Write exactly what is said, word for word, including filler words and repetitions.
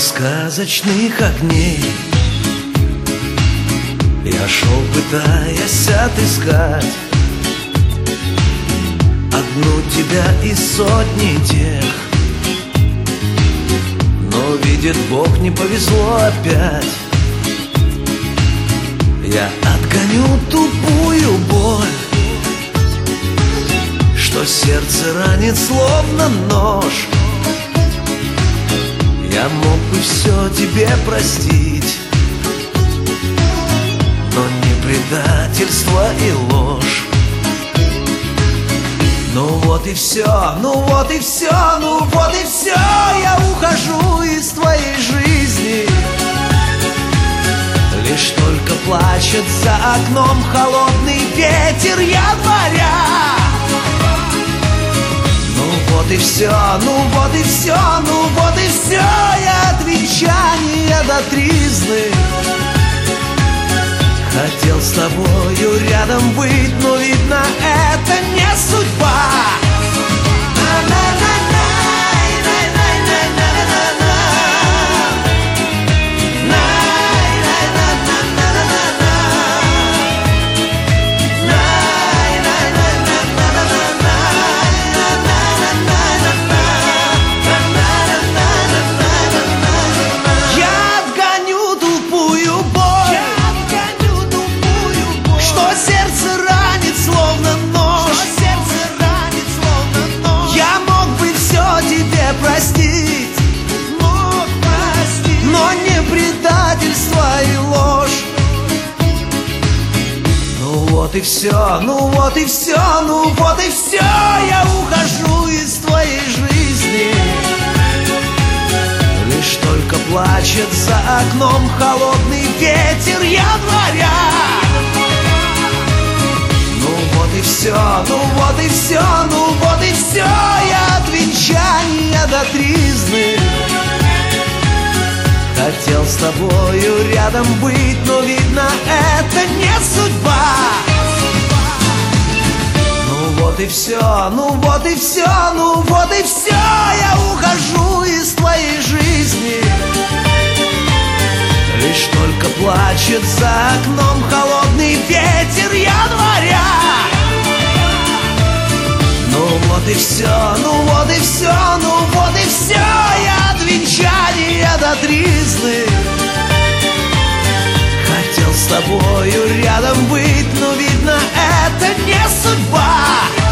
сказочных огней я шел, пытаясь отыскать одну тебя из сотни тех. Но, видит Бог, не повезло опять. Я отгоню тупую боль, что сердце ранит словно нож. Я мог бы все тебе простить, но не предательство и ложь. Ну вот и все, ну вот и все, ну вот и все. Я ухожу из твоей жизни, лишь только плачет за окном холодный ветер января. Ну вот и все, ну вот и все, ну вот и все. Я от венчания до тризны хотел с тобою рядом быть, но видно, это не судьба. Простить, мог простить, но не предательство и ложь. Ну вот и все, ну вот и все, ну вот и все. Я ухожу из твоей жизни, лишь только плачет за окном холодный ветер января. Ну вот и все, ну вот и все, ну вот и все. Я от венчания до тризны хотел с тобою рядом быть, но видно, это не судьба. Ну вот и все, ну вот и все, ну вот и все. Я ухожу из твоей жизни, лишь только плачет за окном холодный ветер января. Ну вот и все, ну вот и все, ну вот и все. Я от венчания до тризны хотел с тобою рядом быть, но видно, это не судьба.